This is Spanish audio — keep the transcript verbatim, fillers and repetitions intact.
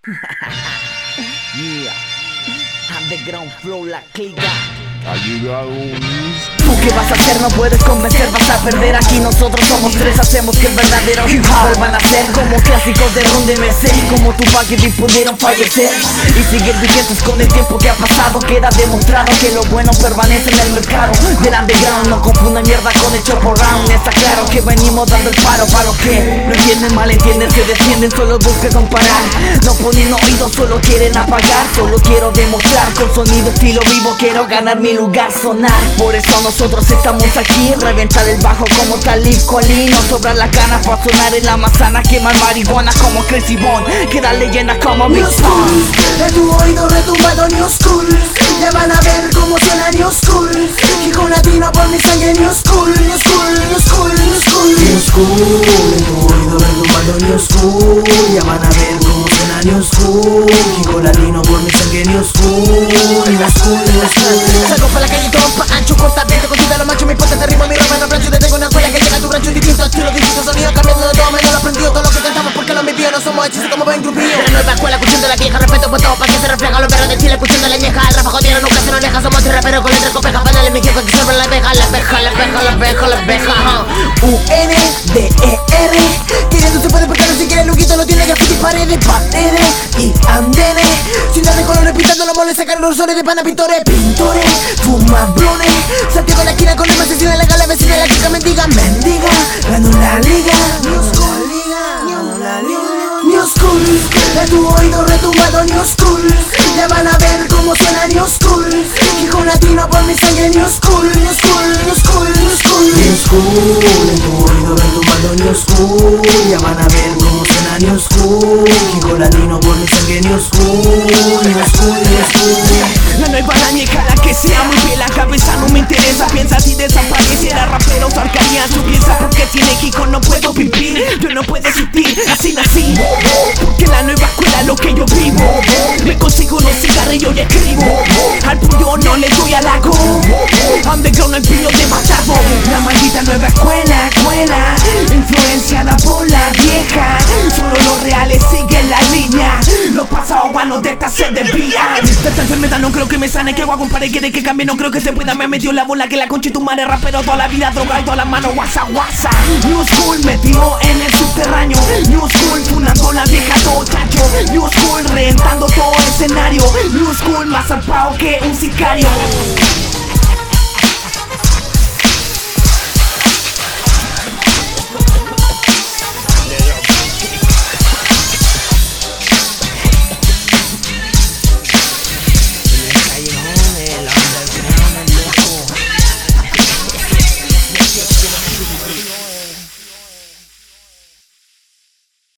Yeah, underground flow, la clica. Ha llegado un... ¿Tú qué vas a hacer? No puedes convencer, vas a perder. Aquí nosotros somos tres, hacemos que el verdadero hip hop vuelvan a ser como clásicos de Ron D M C, como Tupac y Big pudieron fallecer y seguir vigentes con el tiempo que ha pasado. Queda demostrado que lo bueno permanece en el mercado del underground. No confundan mierda con el chopo round. Está claro que venimos dando el paro para los que no entienden, malentienden, se defienden, solo buscan comparar. No ponen oídos, solo quieren apagar. Solo quiero demostrar con sonido estilo vivo, quiero ganar mi lugar, sonar. Por eso nosotros estamos aquí, reventar el bajo como Talib Kweli. No sobran las ganas para sonar en la manzana, quemar marihuana como Crazy Bone, quedar leyenda como Big Pun. De tu oído retumbado New School, ya van a ver cómo suena New School. Hijo latino por mi sangre New School, New School, New School, New School, New School. De tu oído retumbado New School, ya van a ver cómo suena New School. Hijo latino por mi sangre New School, New School, New School. Salgo pa' la calle todo pa' ancho, corta dentro, contigo lo macho, mi puerta te rimo, mi ropa no plancho. Te tengo una escuela que llega a tu rancho, distinto estilo, distinto sonido, cambiando de todo, menos lo aprendido. Todo lo que cantamos porque lo vivido, no somos hechizos como ven grupillo. La nueva escuela, escuchando la vieja, respeto por todo, pa' que se refleja los perros de Chile, escuchando la ñeja. El rafa jodido nunca se nos deja, somos tres raperos con letras copejas, panales, mi jefe que sirven la abeja, la abeja, la abeja, la abeja, la abeja. U N D E R, queriendo se puede porque no se quiere, Luquito no tiene graffiti, paredes, paredes y andenes. Ciudad de colores pintando los moles, sacar los soles de pana, pintores, pintores, fumabrones. Santiago en la esquina con el asesino en la gala, vecina de la chica mendiga, mendiga, ganó la liga, New School, ganó la liga. New School, de tu oído retumbado New School, ya van a ver cómo suena New School. Hijo latino por mi sangre New School, New School, New School, New School, New School. De tu oído retumbado New School, ya van a ver cómo suena New School. Hijo latino por mi sangre New School, New School, New School. La nueva la ñeja, la que sea muy bien, la cabeza no me interesa. Piensa si desapareciera raperos, arcarían su pieza. Porque sin México no puedo vivir, yo no puedo existir, así nací. Porque la nueva escuela lo que yo vivo, me consigo unos cigarrillos y escribo. Al puño no le doy al lago, underground el pillo de Machado. La maldita nueva escuela, escuela, influenciada por la vieja. Solo los reales siguen la línea, los pasados guanos de esta se desvían. De esta enfermedad no creo que me sane, que hago compadre, quiere que cambie, no creo que se pueda. Me metió la bola que la concha y tu madre, rapero toda la vida, droga y todas las manos, guasa, guasa. New School metido en el subterráneo, New School funando la vieja todo chacho, New School reventando todo escenario, New School más zarpado que un sicario.